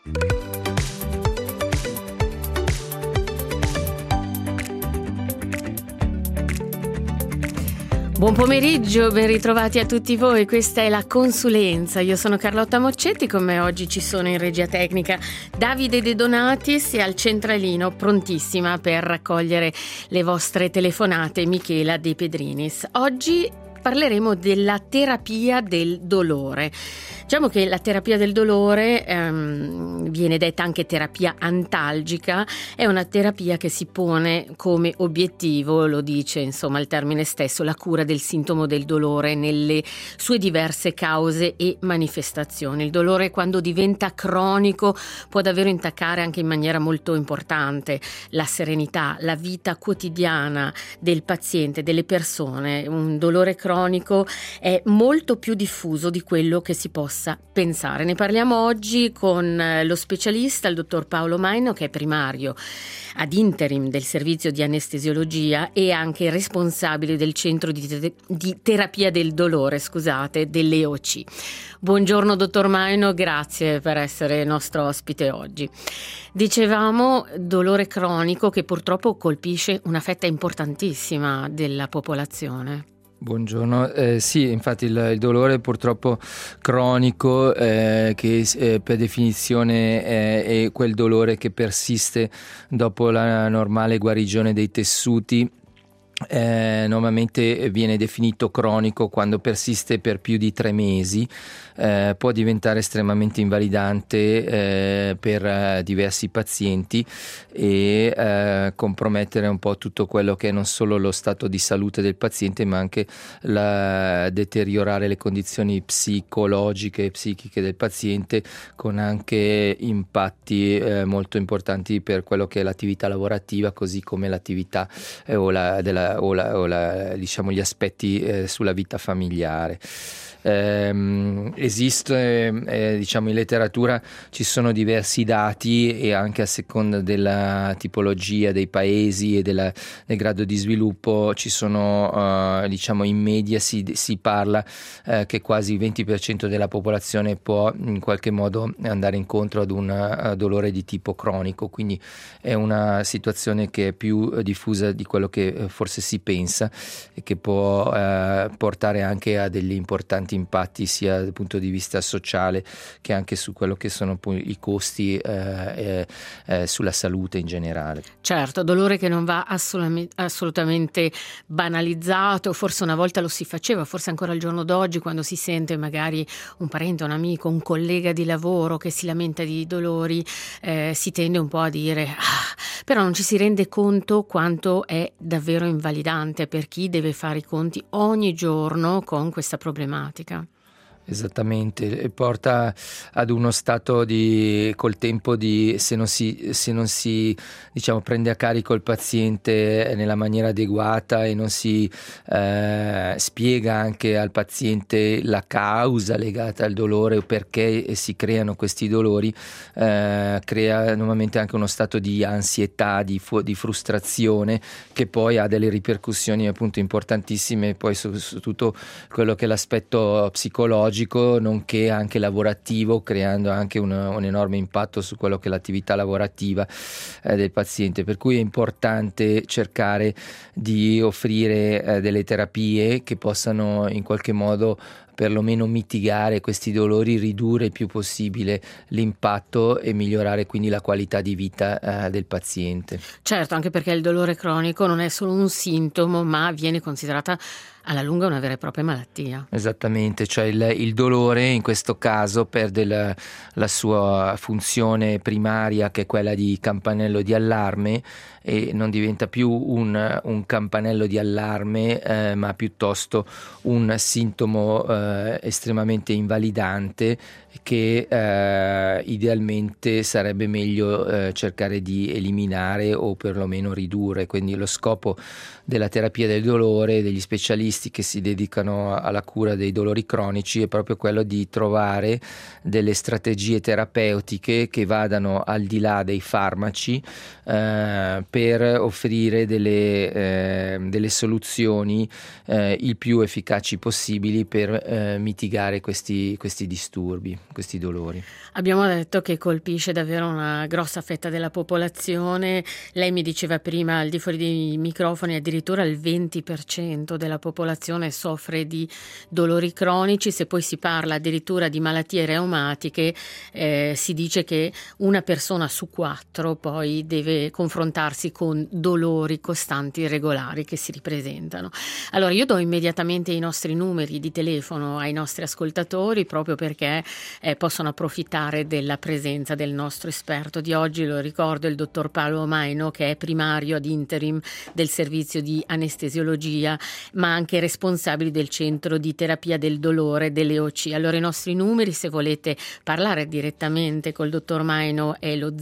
Buon pomeriggio, ben ritrovati a tutti voi, questa è la Consulenza, io sono Carlotta Moccetti, con me oggi ci sono in regia tecnica Davide De Donatis e al centralino prontissima per raccogliere le vostre telefonate Michela De Pedrinis. Oggi parleremo della terapia del dolore. Diciamo che la terapia del dolore viene detta anche terapia antalgica, è una terapia che si pone come obiettivo, lo dice insomma il termine stesso, la cura del sintomo del dolore nelle sue diverse cause e manifestazioni. Il dolore, quando diventa cronico, può davvero intaccare anche in maniera molto importante la serenità, la vita quotidiana del paziente, delle persone. Un dolore cronico è molto più diffuso di quello che si possa pensare. Ne parliamo oggi con lo specialista, il dottor Paolo Maino, che è primario ad interim del servizio di anestesiologia e anche responsabile del centro di terapia del dolore, dell'EOC. Buongiorno dottor Maino, grazie per essere nostro ospite oggi. Dicevamo dolore cronico che purtroppo colpisce una fetta importantissima della popolazione. Buongiorno, sì, infatti il dolore purtroppo cronico che per definizione è quel dolore che persiste dopo la normale guarigione dei tessuti. Normalmente viene definito cronico quando persiste per più di 3 mesi, può diventare estremamente invalidante per diversi pazienti e compromettere un po' tutto quello che è non solo lo stato di salute del paziente, ma anche deteriorare le condizioni psicologiche e psichiche del paziente, con anche impatti molto importanti per quello che è l'attività lavorativa, così come l'attività diciamo gli aspetti sulla vita familiare. Esiste diciamo in letteratura ci sono diversi dati e anche a seconda della tipologia dei paesi e del grado di sviluppo ci sono diciamo in media si parla che quasi il 20% della popolazione può in qualche modo andare incontro ad un dolore di tipo cronico, quindi è una situazione che è più diffusa di quello che forse si pensa e che può portare anche a degli importanti impatti sia dal punto di vista sociale che anche su quello che sono poi i costi sulla salute in generale. Certo, dolore che non va assolutamente banalizzato, forse una volta lo si faceva, forse ancora al giorno d'oggi quando si sente magari un parente, un amico, un collega di lavoro che si lamenta di dolori, si tende un po' a dire però non ci si rende conto quanto è davvero invalidante per chi deve fare i conti ogni giorno con questa problematica. Esattamente, e porta ad uno stato col tempo se non si diciamo prende a carico il paziente nella maniera adeguata e non si spiega anche al paziente la causa legata al dolore o perché si creano questi dolori, crea normalmente anche uno stato di ansietà, di frustrazione, che poi ha delle ripercussioni appunto importantissime poi su tutto quello che è l'aspetto psicologico, nonché anche lavorativo, creando anche un enorme impatto su quello che è l'attività lavorativa del paziente, per cui è importante cercare di offrire delle terapie che possano in qualche modo perlomeno mitigare questi dolori, ridurre il più possibile l'impatto e migliorare quindi la qualità di vita del paziente. Certo, anche perché il dolore cronico non è solo un sintomo, ma viene considerata alla lunga una vera e propria malattia. Esattamente, cioè il dolore in questo caso perde la sua funzione primaria, che è quella di campanello di allarme, e non diventa più un campanello di allarme, ma piuttosto un sintomo estremamente invalidante che idealmente sarebbe meglio cercare di eliminare o perlomeno ridurre. Quindi lo scopo della terapia del dolore, degli specialisti che si dedicano alla cura dei dolori cronici, è proprio quello di trovare delle strategie terapeutiche che vadano al di là dei farmaci, per offrire delle soluzioni il più efficaci possibili per mitigare questi disturbi, questi dolori. Abbiamo detto che colpisce davvero una grossa fetta della popolazione. Lei mi diceva prima, al di fuori dei microfoni, addirittura il 20% della popolazione soffre di dolori cronici. Se poi si parla addirittura di malattie reumatiche, si dice che una persona su 4 poi deve confrontarsi con dolori costanti e regolari che si ripresentano. Allora io do immediatamente i nostri numeri di telefono ai nostri ascoltatori, proprio perché possono approfittare della presenza del nostro esperto di oggi. Lo ricordo, il dottor Paolo Maino, che è primario ad interim del servizio di anestesiologia, ma anche responsabile del centro di terapia del dolore delle OC. Allora i nostri numeri, se volete parlare direttamente col dottor Maino, è lo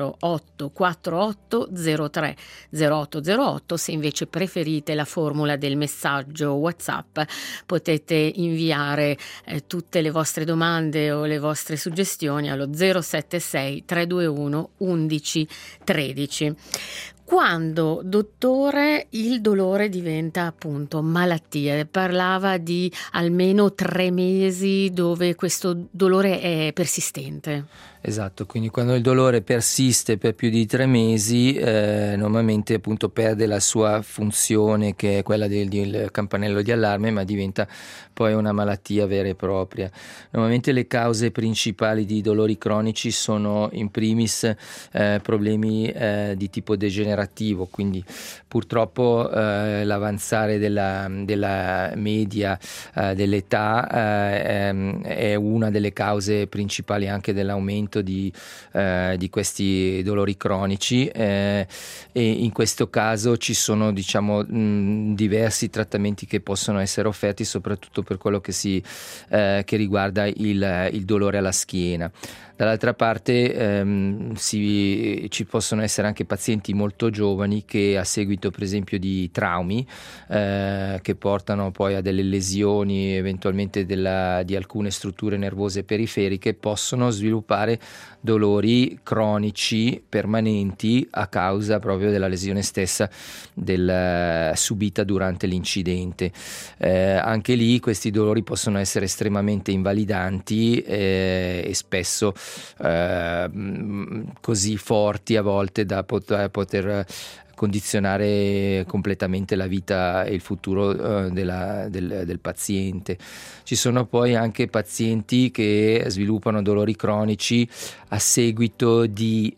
0848 03 0808. Se invece preferite la formula del messaggio WhatsApp, potete inviare tutte le vostre domande o le vostre suggestioni allo 076 321 11 13. Quando, dottore, il dolore diventa appunto malattia? Parlava di almeno 3 mesi dove questo dolore è persistente. Esatto, quindi quando il dolore persiste per più di 3 mesi, normalmente appunto perde la sua funzione, che è quella del campanello di allarme, ma diventa poi una malattia vera e propria. Normalmente le cause principali di dolori cronici sono in primis problemi di tipo degenerativo, quindi purtroppo l'avanzare della media dell'età è una delle cause principali anche dell'aumento di questi dolori cronici, e in questo caso ci sono diversi trattamenti che possono essere offerti, soprattutto per quello che riguarda il dolore alla schiena. Dall'altra parte ci possono essere anche pazienti molto giovani che, a seguito per esempio di traumi che portano poi a delle lesioni eventualmente di alcune strutture nervose periferiche, possono sviluppare dolori cronici permanenti a causa proprio della lesione stessa subita durante l'incidente. Anche lì questi dolori possono essere estremamente invalidanti e spesso così forti a volte da poter condizionare completamente la vita e il futuro del paziente. Ci sono poi anche pazienti che sviluppano dolori cronici a seguito di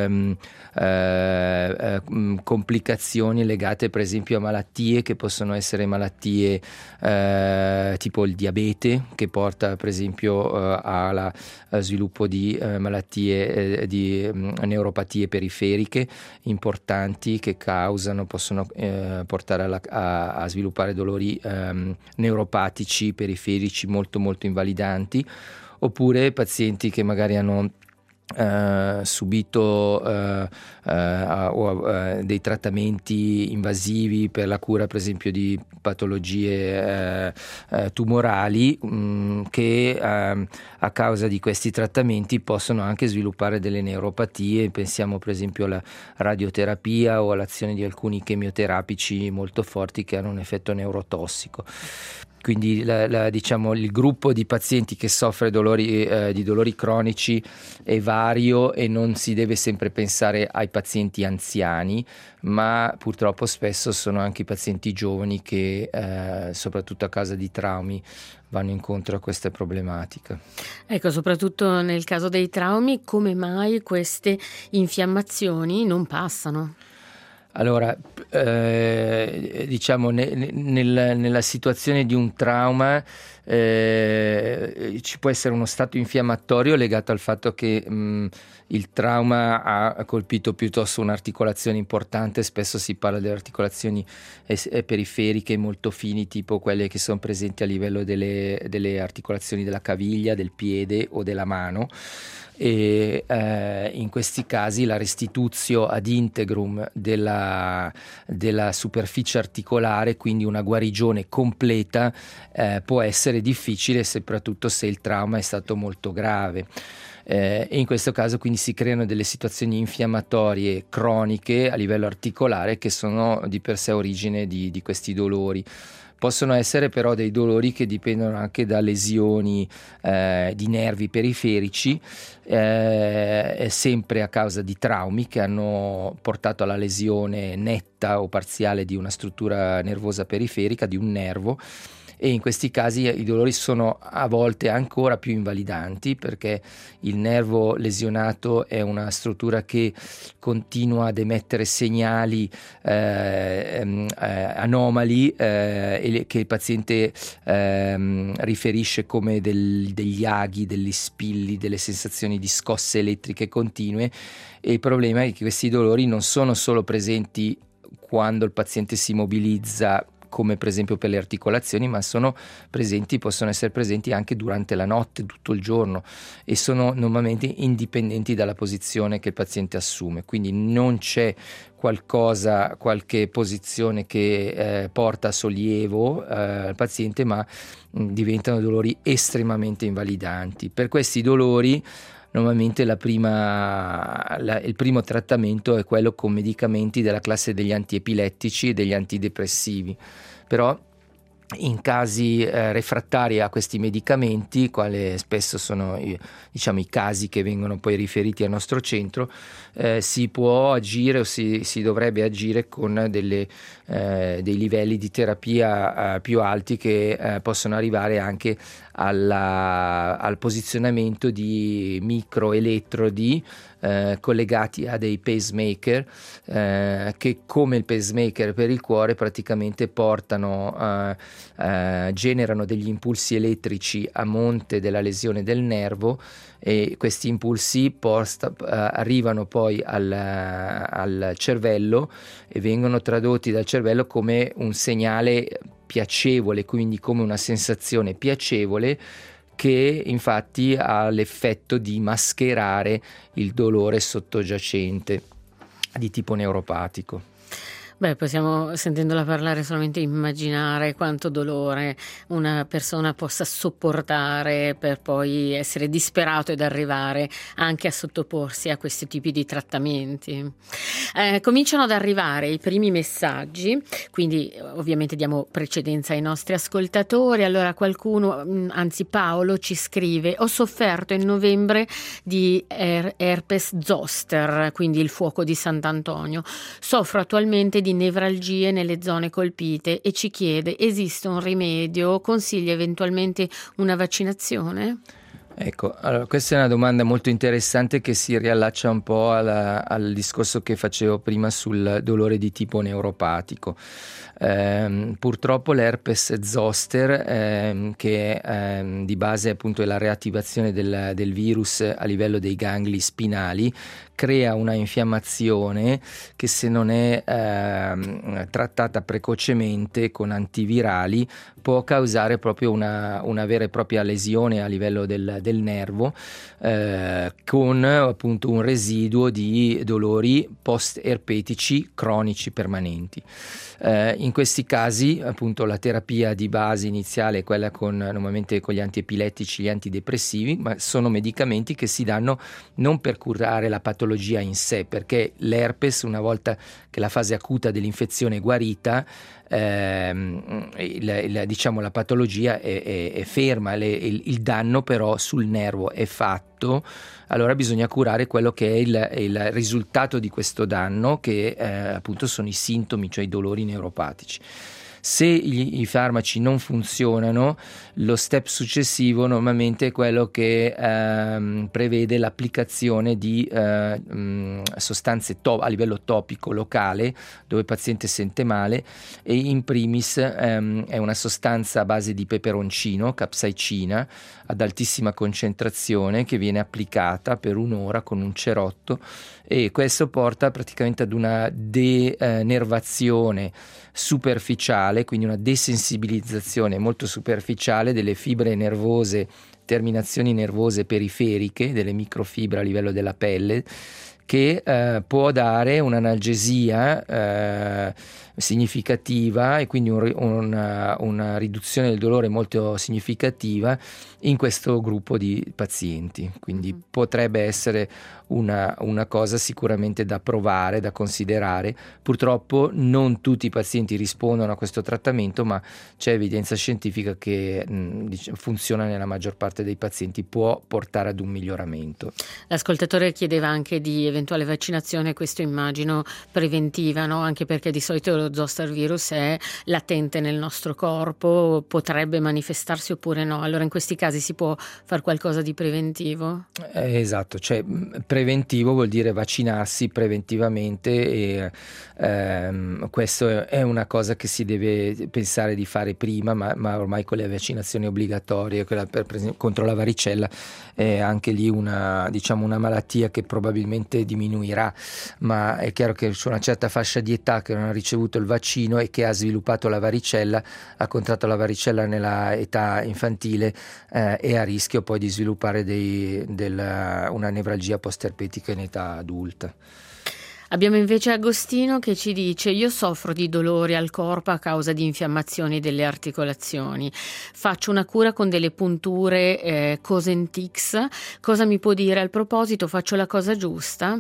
complicazioni legate per esempio a malattie che possono essere malattie tipo il diabete, che porta per esempio allo sviluppo di malattie di neuropatie periferiche importanti, che possono portare a sviluppare dolori neuropatici periferici molto molto invalidanti, oppure pazienti che magari hanno subito dei trattamenti invasivi per la cura per esempio di patologie tumorali, che a causa di questi trattamenti possono anche sviluppare delle neuropatie. Pensiamo per esempio alla radioterapia o all'azione di alcuni chemioterapici molto forti che hanno un effetto neurotossico. Quindi il gruppo di pazienti che soffre di dolori cronici è vario, e non si deve sempre pensare ai pazienti anziani, ma purtroppo spesso sono anche i pazienti giovani che soprattutto a causa di traumi vanno incontro a questa problematica. Ecco, soprattutto nel caso dei traumi, come mai queste infiammazioni non passano? Allora, nella situazione di un trauma ci può essere uno stato infiammatorio legato al fatto che il trauma ha colpito piuttosto un'articolazione importante. Spesso si parla delle articolazioni periferiche molto fini, tipo quelle che sono presenti a livello delle articolazioni della caviglia, del piede o della mano. E in questi casi la restitutio ad integrum della superficie articolare, quindi una guarigione completa, può essere difficile, soprattutto se il trauma è stato molto grave. e in questo caso quindi si creano delle situazioni infiammatorie croniche a livello articolare che sono di per sé origine di questi dolori. Possono essere però dei dolori che dipendono anche da lesioni di nervi periferici, sempre a causa di traumi che hanno portato alla lesione netta o parziale di una struttura nervosa periferica, di un nervo. E in questi casi i dolori sono a volte ancora più invalidanti, perché il nervo lesionato è una struttura che continua ad emettere segnali anomali che il paziente riferisce come degli aghi, degli spilli, delle sensazioni di scosse elettriche continue. E il problema è che questi dolori non sono solo presenti quando il paziente si mobilizza, come per esempio per le articolazioni, ma possono essere presenti anche durante la notte, tutto il giorno, e sono normalmente indipendenti dalla posizione che il paziente assume. Quindi non c'è qualche posizione che porta a sollievo al paziente, ma diventano dolori estremamente invalidanti. Per questi dolori normalmente il primo trattamento è quello con medicamenti della classe degli antiepilettici e degli antidepressivi, però in casi refrattari a questi medicamenti, quali spesso sono i casi che vengono poi riferiti al nostro centro, si può agire o si dovrebbe agire con dei livelli di terapia più alti che possono arrivare anche al posizionamento di microelettrodi collegati a dei pacemaker che, come il pacemaker per il cuore, praticamente generano degli impulsi elettrici a monte della lesione del nervo, e questi impulsi arrivano poi al cervello e vengono tradotti dal cervello come un segnale piacevole, quindi come una sensazione piacevole, che infatti ha l'effetto di mascherare il dolore sottogiacente di tipo neuropatico. Beh, possiamo, sentendola parlare, solamente immaginare quanto dolore una persona possa sopportare per poi essere disperato ed arrivare anche a sottoporsi a questi tipi di trattamenti. Cominciano ad arrivare i primi messaggi, quindi ovviamente diamo precedenza ai nostri ascoltatori. Allora qualcuno, anzi Paolo, ci scrive: ho sofferto in novembre di herpes zoster, quindi il fuoco di Sant'Antonio. Soffro attualmente di nevralgie nelle zone colpite e ci chiede: esiste un rimedio? Consiglia eventualmente una vaccinazione? Ecco, allora questa è una domanda molto interessante che si riallaccia un po' al discorso che facevo prima sul dolore di tipo neuropatico. Purtroppo l'herpes zoster, che di base appunto è la reattivazione del virus a livello dei gangli spinali, crea una infiammazione che, se non è trattata precocemente con antivirali, può causare proprio una vera e propria lesione a livello del nervo, con appunto un residuo di dolori post-erpetici cronici permanenti. In questi casi appunto la terapia di base iniziale è quella normalmente con gli antiepilettici, gli antidepressivi, ma sono medicamenti che si danno non per curare la patologia in sé, perché l'herpes, una volta che la fase acuta dell'infezione è guarita, la patologia è ferma, il danno però sul nervo è fatto. Allora bisogna curare quello che è il risultato di questo danno, che appunto sono i sintomi, cioè i dolori neuropatici. Se i farmaci non funzionano, lo step successivo normalmente è quello che prevede l'applicazione di sostanze a livello topico locale, dove il paziente sente male, e in primis è una sostanza a base di peperoncino, capsaicina, ad altissima concentrazione, che viene applicata per un'ora con un cerotto, e questo porta praticamente ad una denervazione superficiale, quindi una desensibilizzazione molto superficiale delle fibre nervose, terminazioni nervose periferiche, delle microfibre a livello della pelle, che può dare un'analgesia significativa e quindi una riduzione del dolore molto significativa in questo gruppo di pazienti. Quindi potrebbe essere una cosa sicuramente da provare, da considerare. Purtroppo non tutti i pazienti rispondono a questo trattamento, ma c'è evidenza scientifica che funziona nella maggior parte dei pazienti, può portare ad un miglioramento. L'ascoltatore chiedeva anche di eventuale vaccinazione, questo immagino preventiva, no? Anche perché di solito lo zoster virus è latente nel nostro corpo, potrebbe manifestarsi oppure no. Allora in questi casi si può fare qualcosa di preventivo? Esatto, cioè preventivo vuol dire vaccinarsi preventivamente e questo è una cosa che si deve pensare di fare prima, ma ormai con le vaccinazioni obbligatorie, quella contro la varicella è anche lì una malattia che probabilmente diminuirà, ma è chiaro che su una certa fascia di età che non ha ricevuto il vaccino e che ha sviluppato la varicella, ha contratto la varicella nella età infantile, è a rischio poi di sviluppare una nevralgia post-erpetica in età adulta. Abbiamo invece Agostino che ci dice: io soffro di dolori al corpo a causa di infiammazioni delle articolazioni, faccio una cura con delle punture Cosentix, cosa mi può dire al proposito, faccio la cosa giusta?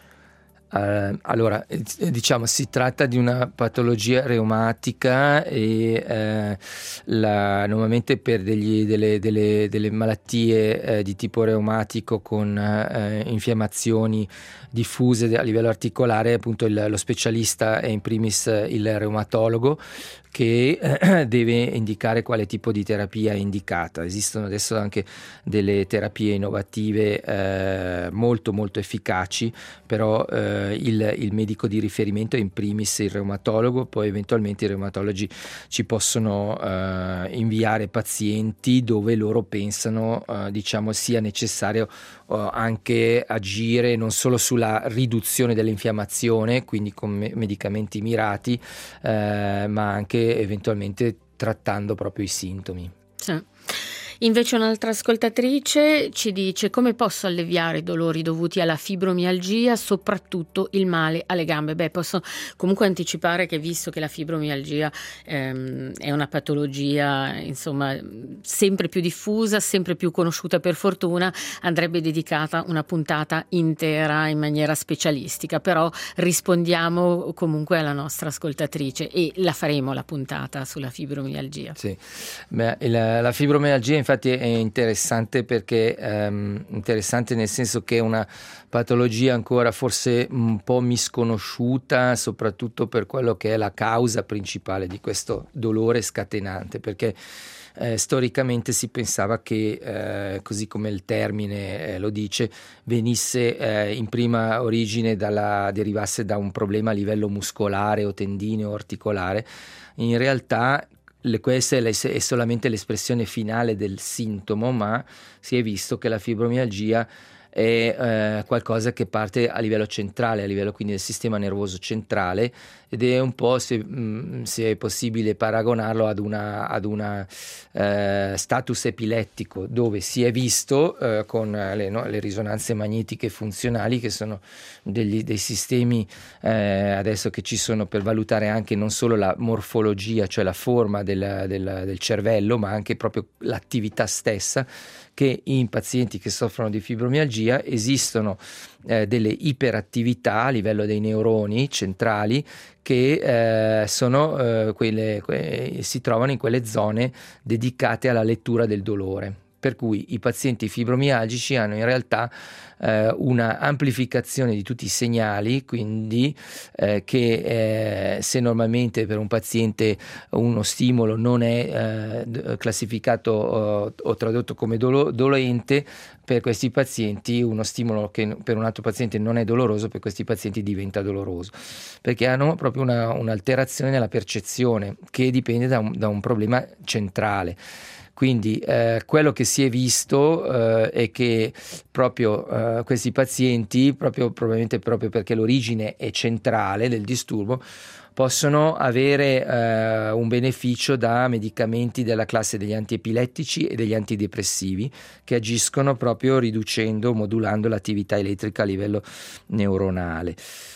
Allora, diciamo, si tratta di una patologia reumatica e normalmente per delle malattie di tipo reumatico con infiammazioni diffuse a livello articolare, appunto lo specialista è in primis il reumatologo, che deve indicare quale tipo di terapia è indicata. Esistono adesso anche delle terapie innovative molto molto efficaci, però il medico di riferimento è in primis il reumatologo, poi eventualmente i reumatologi ci possono inviare pazienti dove loro pensano sia necessario anche agire non solo sulla riduzione dell'infiammazione, quindi con medicamenti mirati, ma anche eventualmente trattando proprio i sintomi. Sì. Invece un'altra ascoltatrice ci dice: come posso alleviare i dolori dovuti alla fibromialgia, soprattutto il male alle gambe? Posso comunque anticipare che, visto che la fibromialgia è una patologia insomma sempre più diffusa, sempre più conosciuta per fortuna, andrebbe dedicata una puntata intera in maniera specialistica, però rispondiamo comunque alla nostra ascoltatrice e la faremo la puntata sulla fibromialgia. Sì. La fibromialgia infatti è interessante perché interessante nel senso che è una patologia ancora forse un po' misconosciuta, soprattutto per quello che è la causa principale di questo dolore scatenante, perché storicamente si pensava che, così come il termine lo dice, venisse in prima origine derivasse da un problema a livello muscolare o tendineo o articolare. In realtà questa è solamente l'espressione finale del sintomo, ma si è visto che la fibromialgia è qualcosa che parte a livello centrale, a livello quindi del sistema nervoso centrale, ed è un po', se è possibile paragonarlo ad una status epilettico, dove si è visto con le risonanze magnetiche funzionali, che sono dei sistemi adesso che ci sono per valutare anche non solo la morfologia, cioè la forma del cervello, ma anche proprio l'attività stessa, che in pazienti che soffrono di fibromialgia esistono delle iperattività a livello dei neuroni centrali che si trovano in quelle zone dedicate alla lettura del dolore. Per cui i pazienti fibromialgici hanno in realtà una amplificazione di tutti i segnali, quindi che se normalmente per un paziente uno stimolo non è classificato o tradotto come dolente, per questi pazienti uno stimolo che per un altro paziente non è doloroso, per questi pazienti diventa doloroso, perché hanno proprio un'alterazione nella percezione che dipende da un problema centrale. Quindi quello che si è visto è che proprio questi pazienti, probabilmente proprio perché l'origine è centrale del disturbo, possono avere un beneficio da medicamenti della classe degli antiepilettici e degli antidepressivi, che agiscono proprio riducendo, modulando l'attività elettrica a livello neuronale.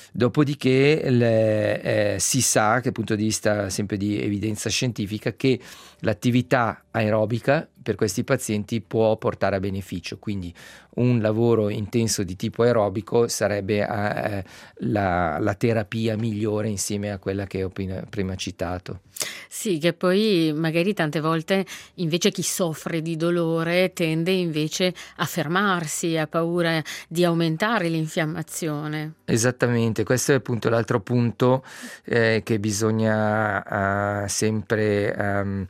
Dopodiché si sa, che dal punto di vista sempre di evidenza scientifica, che l'attività aerobica per questi pazienti può portare a beneficio, quindi un lavoro intenso di tipo aerobico sarebbe la terapia migliore insieme a quella che ho prima citato. Sì, che poi magari tante volte invece chi soffre di dolore tende invece a fermarsi, ha paura di aumentare l'infiammazione. Esattamente, questo è appunto l'altro punto che bisogna sempre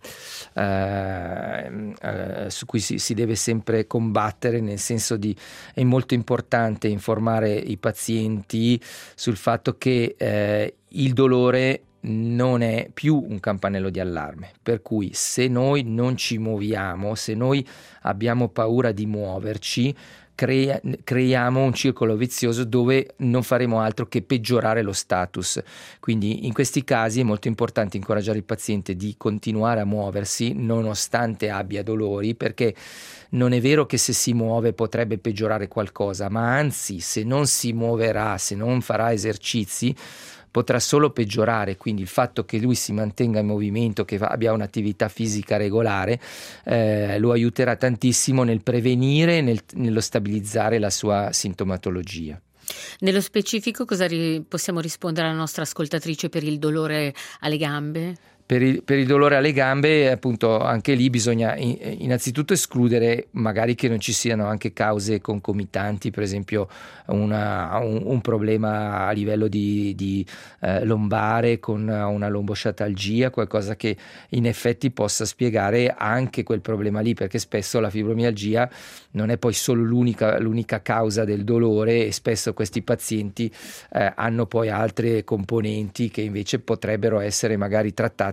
su cui si deve sempre combattere, nel senso è molto importante informare i pazienti sul fatto che il dolore non è più un campanello di allarme, per cui se noi non ci muoviamo, se noi abbiamo paura di muoverci, creiamo un circolo vizioso dove non faremo altro che peggiorare lo status. Quindi in questi casi è molto importante incoraggiare il paziente di continuare a muoversi nonostante abbia dolori, perché non è vero che se si muove potrebbe peggiorare qualcosa, ma anzi, se non si muoverà, se non farà esercizi, potrà solo peggiorare. Quindi il fatto che lui si mantenga in movimento, che abbia un'attività fisica regolare, lo aiuterà tantissimo nel prevenire e nello stabilizzare la sua sintomatologia. Nello specifico cosa possiamo rispondere alla nostra ascoltatrice per il dolore alle gambe? Per il dolore alle gambe, appunto, anche lì bisogna innanzitutto escludere magari che non ci siano anche cause concomitanti, per esempio un problema a livello di lombare con una lombosciatalgia, qualcosa che in effetti possa spiegare anche quel problema lì, perché spesso la fibromialgia non è poi solo l'unica causa del dolore, e spesso questi pazienti hanno poi altre componenti che invece potrebbero essere magari trattate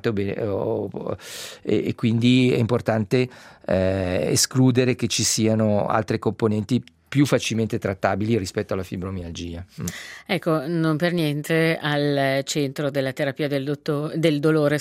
e quindi è importante escludere che ci siano altre componenti più facilmente trattabili rispetto alla fibromialgia. Ecco, non per niente al centro della terapia del dolore,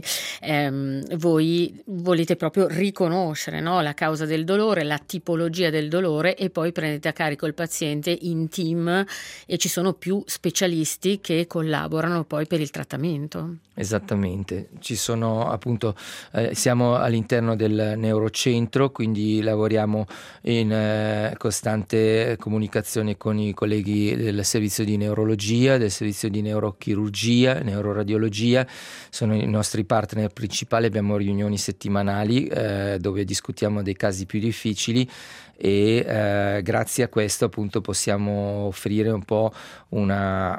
voi volete proprio riconoscere, no, la causa del dolore, la tipologia del dolore, e poi prendete a carico il paziente in team, e ci sono più specialisti che collaborano poi per il trattamento. Esattamente, ci sono appunto, siamo all'interno del neurocentro, quindi lavoriamo in costante comunicazione con i colleghi del servizio di neurologia, del servizio di neurochirurgia, neuroradiologia, sono i nostri partner principali, abbiamo riunioni settimanali dove discutiamo dei casi più difficili, e grazie a questo appunto possiamo offrire un po' una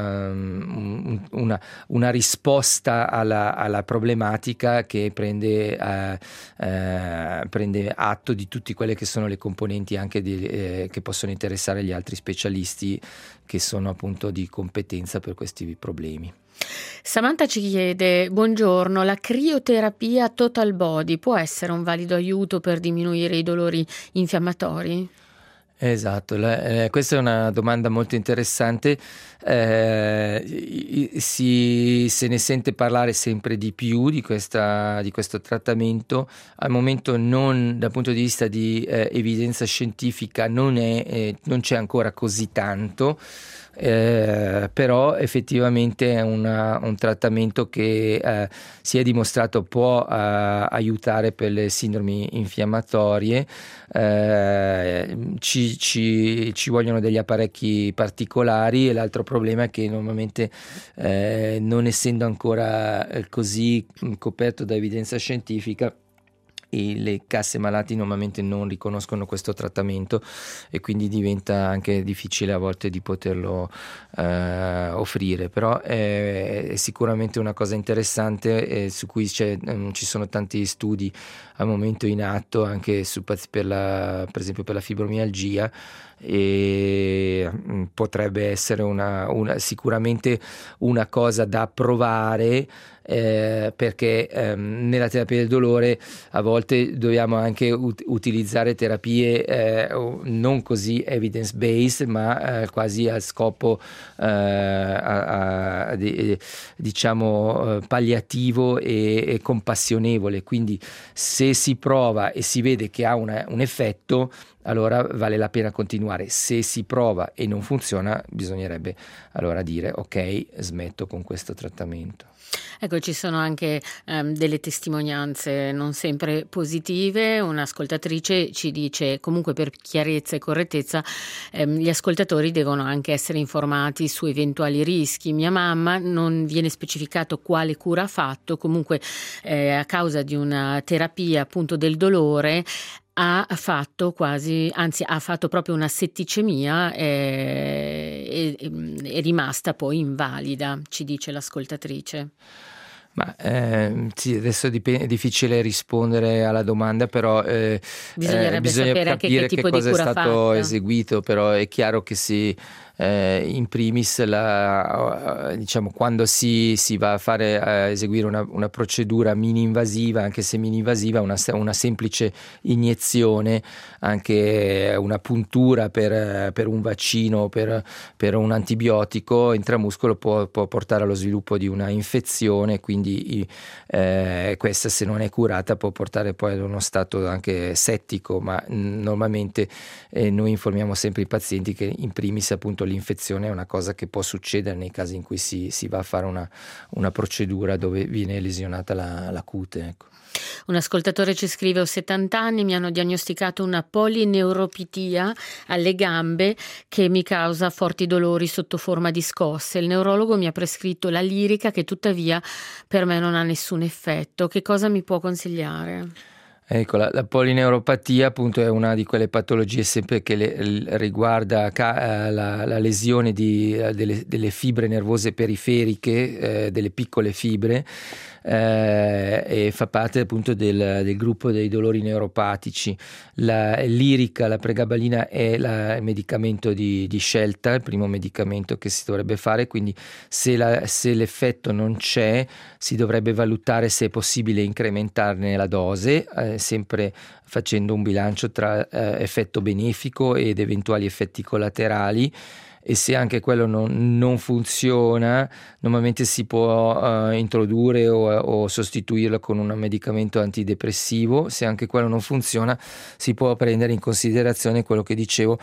risposta alla problematica che prende atto di tutte quelle che sono le componenti anche che possono interessare gli altri specialisti che sono appunto di competenza per questi problemi. Samantha ci chiede: buongiorno, la crioterapia total body può essere un valido aiuto per diminuire i dolori infiammatori? Esatto, questa è una domanda molto interessante, se ne sente parlare sempre di più di questo trattamento. Al momento non, dal punto di vista di evidenza scientifica non c'è ancora così tanto, però effettivamente è un trattamento che si è dimostrato può aiutare per le sindromi infiammatorie. Ci vogliono degli apparecchi particolari, e l'altro problema è che normalmente non essendo ancora così coperto da evidenza scientifica, e le casse malati normalmente non riconoscono questo trattamento, e quindi diventa anche difficile a volte di poterlo offrire. Però è sicuramente una cosa interessante, su cui ci sono tanti studi al momento in atto anche per esempio per la fibromialgia, e potrebbe essere sicuramente una cosa da provare, perché nella terapia del dolore a volte volte dobbiamo anche utilizzare terapie non così evidence based, ma quasi a scopo diciamo palliativo e compassionevole. Quindi se si prova e si vede che ha un effetto, allora vale la pena continuare. Se si prova e non funziona, bisognerebbe allora dire ok, smetto con questo trattamento. Ecco, ci sono anche delle testimonianze non sempre positive. Un'ascoltatrice ci dice, comunque per chiarezza e correttezza, gli ascoltatori devono anche essere informati su eventuali rischi. Mia mamma, non viene specificato quale cura ha fatto, comunque a causa di una terapia appunto del dolore, ha fatto proprio una setticemia e è rimasta poi invalida, ci dice l'ascoltatrice. Ma sì, adesso è difficile rispondere alla domanda, però bisogna sapere anche che tipo cosa di cura è stato fatta. eseguito, però è chiaro che in primis diciamo, quando si va a eseguire una procedura mini-invasiva, anche se mini-invasiva, una semplice iniezione, anche una puntura per un vaccino, per un antibiotico intramuscolo può portare allo sviluppo di una infezione, quindi questa, se non è curata, può portare poi ad uno stato anche settico, ma normalmente noi informiamo sempre i pazienti che in primis appunto l'infezione è una cosa che può succedere nei casi in cui si va a fare una procedura dove viene lesionata la cute, ecco. Un ascoltatore ci scrive: ho 70 anni, mi hanno diagnosticato una polineuropatia alle gambe che mi causa forti dolori sotto forma di scosse. Il neurologo mi ha prescritto la lirica, che tuttavia per me non ha nessun effetto. Che cosa mi può consigliare? Ecco, la polineuropatia appunto è una di quelle patologie sempre che riguarda la lesione delle fibre nervose periferiche, delle piccole fibre, e fa parte appunto del gruppo dei dolori neuropatici. La lirica, la pregabalina è il medicamento di scelta, il primo medicamento che si dovrebbe fare, quindi se l'effetto non c'è, si dovrebbe valutare se è possibile incrementarne la dose, sempre facendo un bilancio tra effetto benefico ed eventuali effetti collaterali. E se anche quello non funziona, normalmente si può introdurre o sostituirlo con un medicamento antidepressivo. Se anche quello non funziona, si può prendere in considerazione quello che dicevo,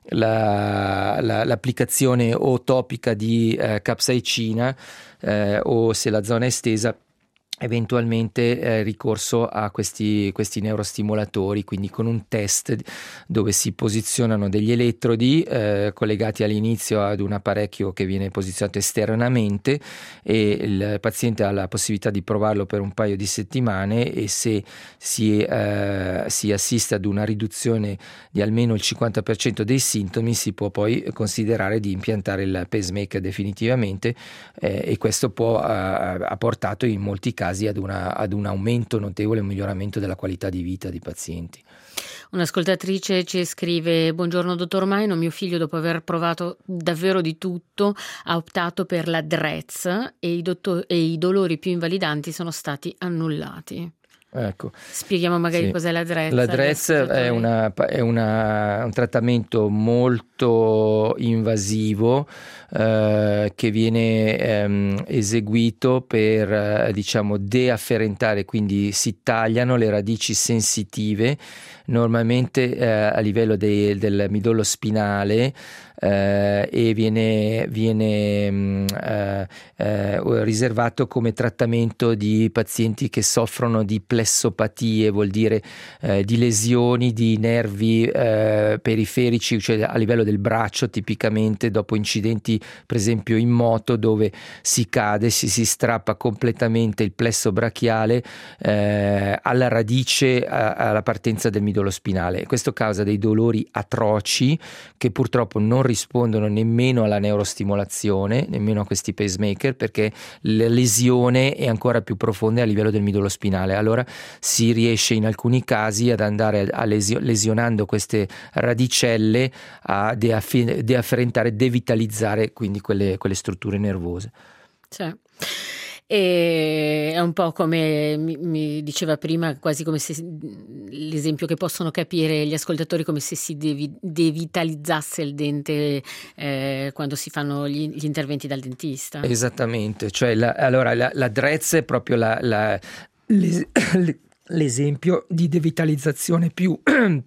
l'applicazione o topica di capsaicina, o se la zona è estesa, eventualmente ricorso a questi neurostimolatori, quindi con un test dove si posizionano degli elettrodi collegati all'inizio ad un apparecchio che viene posizionato esternamente, e il paziente ha la possibilità di provarlo per un paio di settimane, e se si assiste ad una riduzione di almeno il 50% dei sintomi, si può poi considerare di impiantare il pacemaker definitivamente, e questo ha portato in molti casi ad un aumento notevole, un miglioramento della qualità di vita dei pazienti. Un'ascoltatrice ci scrive: buongiorno dottor Maino, mio figlio dopo aver provato davvero di tutto ha optato per la DREZ e i dolori più invalidanti sono stati annullati. Ecco. Spieghiamo magari cos'è la DREZ. La DREZ è un trattamento molto invasivo che viene eseguito per deafferentare, quindi si tagliano le radici sensitive, normalmente a livello del midollo spinale, e viene riservato come trattamento di pazienti che soffrono di plessopatie, vuol dire di lesioni di nervi periferici, cioè a livello del braccio, tipicamente dopo incidenti per esempio in moto, dove si cade, si strappa completamente il plesso brachiale alla radice, alla partenza del midollo spinale. Questo causa dei dolori atroci che purtroppo non rispondono nemmeno alla neurostimolazione, nemmeno a questi pacemaker, perché la lesione è ancora più profonda a livello del midollo spinale. Allora si riesce in alcuni casi ad andare lesionando queste radicelle a deafferentare, devitalizzare quindi quelle strutture nervose. Cioè. E è un po' come mi diceva prima, quasi come se l'esempio che possono capire gli ascoltatori, come se si devitalizzasse il dente quando si fanno gli interventi dal dentista. Esattamente, cioè la DREZ è proprio l'esempio di devitalizzazione più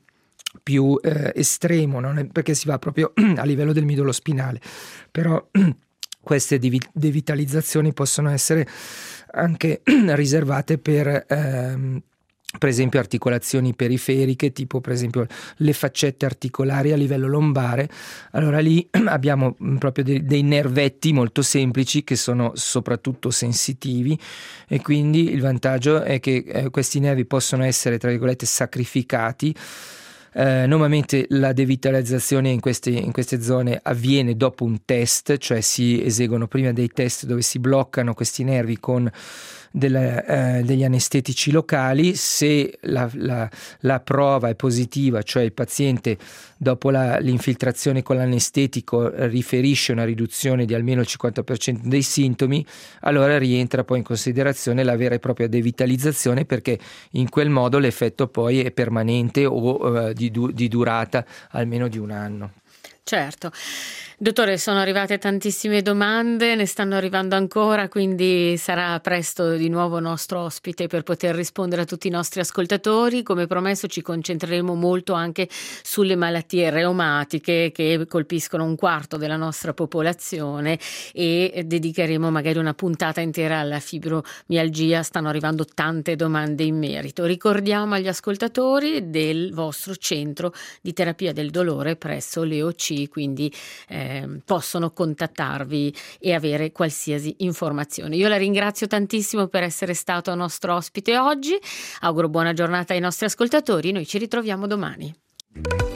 estremo, non è perché si va proprio a livello del midollo spinale, però queste devitalizzazioni possono essere anche riservate per esempio articolazioni periferiche, tipo per esempio le faccette articolari a livello lombare. Allora lì abbiamo proprio dei nervetti molto semplici che sono soprattutto sensitivi, e quindi il vantaggio è che questi nervi possono essere, tra virgolette, sacrificati. Normalmente la devitalizzazione in queste zone avviene dopo un test, cioè si eseguono prima dei test dove si bloccano questi nervi con degli anestetici locali. Se la prova è positiva, cioè il paziente dopo l'infiltrazione con l'anestetico riferisce una riduzione di almeno il 50% dei sintomi, allora rientra poi in considerazione la vera e propria devitalizzazione, perché in quel modo l'effetto poi è permanente o di durata almeno di un anno. Certo. Dottore, sono arrivate tantissime domande, ne stanno arrivando ancora, quindi sarà presto di nuovo nostro ospite per poter rispondere a tutti i nostri ascoltatori. Come promesso ci concentreremo molto anche sulle malattie reumatiche che colpiscono un quarto della nostra popolazione, e dedicheremo magari una puntata intera alla fibromialgia. Stanno arrivando tante domande in merito. Ricordiamo agli ascoltatori del vostro centro di terapia del dolore presso l'EOC, quindi possono contattarvi e avere qualsiasi informazione. Io la ringrazio tantissimo per essere stato nostro ospite oggi, auguro buona giornata ai nostri ascoltatori, noi ci ritroviamo domani.